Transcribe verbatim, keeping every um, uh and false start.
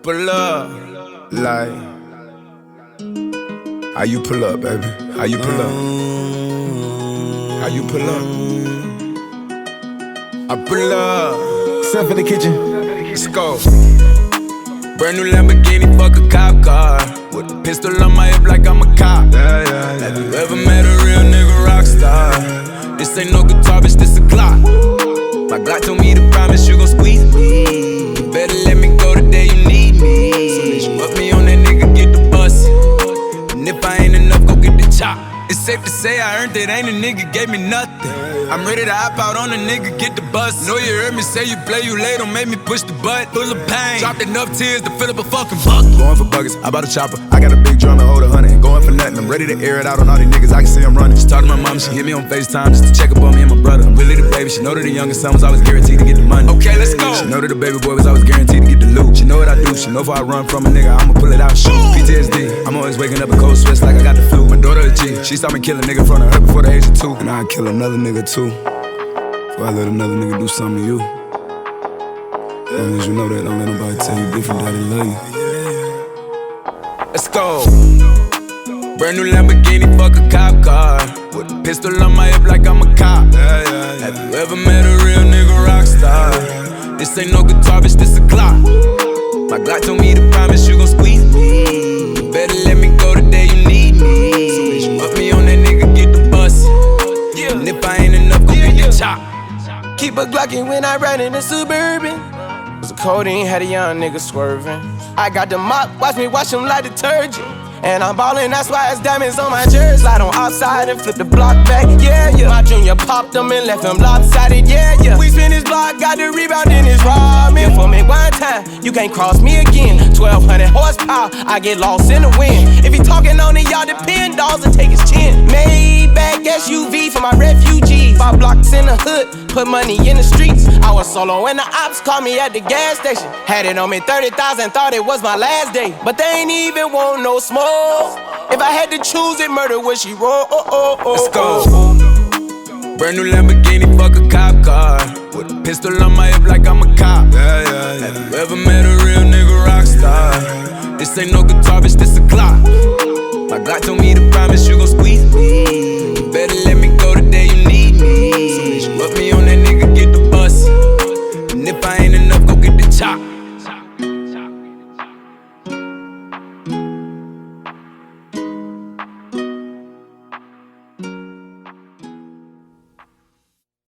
pull up. Like, how you pull up, baby? How you pull up? How you pull up? I pull up. Step in the kitchen. Let's go. Brand new Lamborghini, fuck a cop car. With a pistol on my hip like I'm a cop. Yeah, yeah, yeah. Have you ever met a real nigga rock star? This ain't no guitar, bitch, this a Glock. My Glock told me to promise you gon' squeeze me. You better let me go the day you need me. So bitch, put me on that nigga, get the bus. And if I ain't enough, go get the chop. It's safe to say I earned it, ain't a nigga gave me nothing. I'm ready to hop out on a nigga, get the bus. Know you heard me say you play, you late, don't make me push the butt. Full of pain, dropped enough tears to fill up a fucking bucket. Going for buggers, I bought a chopper. I got a big drum and hold a hundred. Going for nothing, I'm ready to air it out on all these niggas, I can see I'm running. She talked to my mom, she hit me on FaceTime just to check up on me and my brother. I'm really the baby, she know that the youngest son was always guaranteed to get the money. Okay, let's go. She know that the baby boy was always guaranteed to get the loot. She know what I do, she know if I run from a nigga, I'ma pull it out, shoot. P T S D, I'm always waking up in cold sweats like I got the flu. My daughter a G, she saw me kill a nigga in front of her before the age of two. And I'd kill another nigga too, before I let another nigga do something to you. As long as you know that, don't let nobody tell you different, daddy love you. Let's go. Brand new Lamborghini, fuck a cop car. With a pistol on my hip like I'm a cop. Yeah, yeah, yeah. Have you ever met a real nigga rock star? This ain't no guitar, bitch, this a Glock. My Glock told me to promise you gon' squeeze me. You better let me go the day you need me. So bitch, put me on that nigga, get the bus. Yeah. And if I ain't enough, go yeah, get yeah. the chop. Keep a Glockin' when I ride in the Suburban. Cause the codeine had a young nigga swerving. I got the mop, watch me wash him like detergent. And I'm ballin', that's why it's diamonds on my jersey. Slide on outside and flip the block back, yeah, yeah. My junior popped him and left him lopsided, yeah, yeah. We spin his block, got the rebound in his ramen. For me one time, you can't cross me again. twelve hundred horsepower, I get lost in the wind. If he talking on it, y'all depend, dolls and take his chin. Maybach S U V for my refugees. Five blocks in the hood, put money in the streets. I was solo and the ops called me at the gas station. Had it on me thirty thousand, thought it was my last day. But they ain't even want no smoke. If I had to choose it, murder would she roll? Oh, oh, oh, Let's go. Brand new Lamborghini, fuck a cop car. With a pistol on my hip like I'm a cop. Yeah, yeah, yeah. Have you ever met a real nigga rock star? This ain't no guitar, bitch, this a Glock. My Glock told me to promise you gon' squeeze me. You better let me